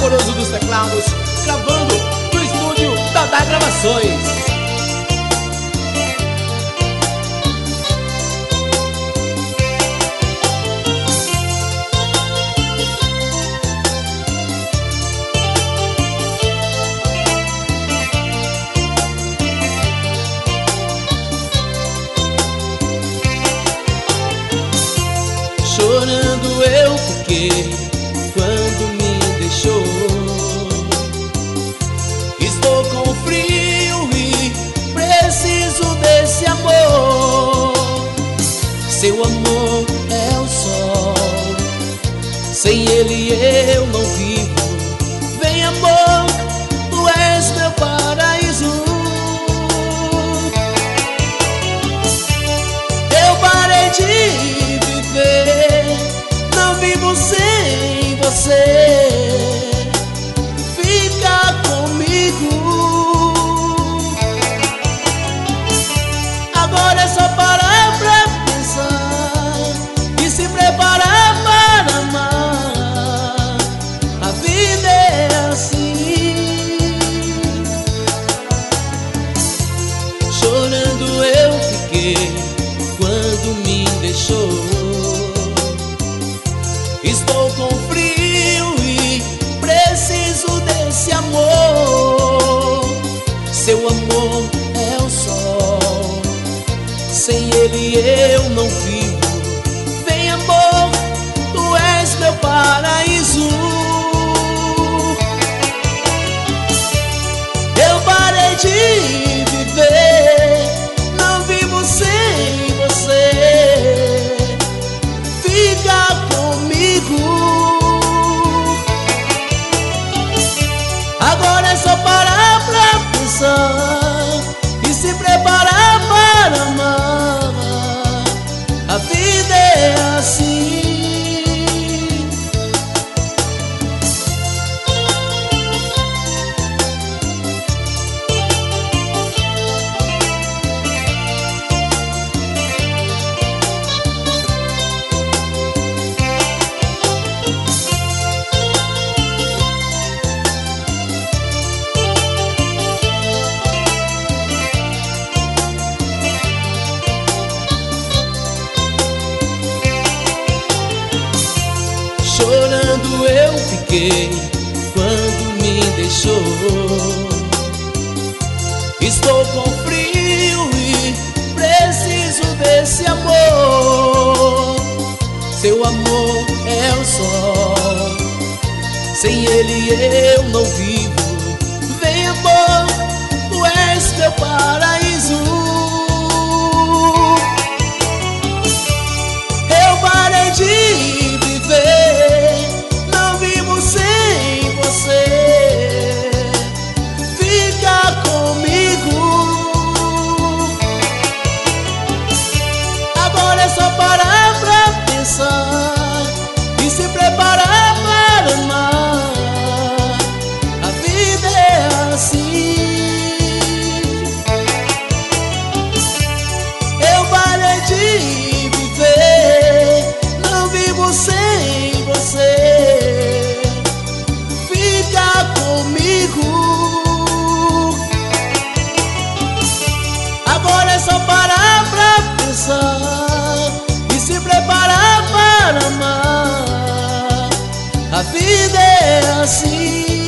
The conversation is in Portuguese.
Vaporoso dos teclados, gravando no estúdio Dadá Gravações. Chorando eu fiquei quando me deixou. Estou com frio e preciso desse amor. Seu amor é o sol, sem ele eu não vivo. Vem amor, tu és meu paraíso. Eu parei de viver, não vivo sem você. Fica comigo. Agora é só parar pra pensar e se preparar para amar. A vida é assim. Chorando eu fiquei quando me deixou. Estou com frio e preciso desse amor. Seu amor é o sol, sem ele eu não vivo. Vem amor, tu és meu paraíso. Eu parei de viver, não vivo sem você. Fica comigo. Agora é só parar pra pensar e se preparar para amar. A vida é assim. Chorando eu fiquei quando me deixou. Estou com frio e preciso desse amor. Seu amor é o sol, sem ele eu não vivo. Vem amor, tu és meu paraíso. Eu parei de viver, não vivo sem você. Fica comigo. Agora é só parar pra pensar e se preparar para amar. A vida é assim. Eu parei de viver, não vivo sem você. Fica comigo. Agora é só parar pra pensar e se preparar para amar. A vida é assim.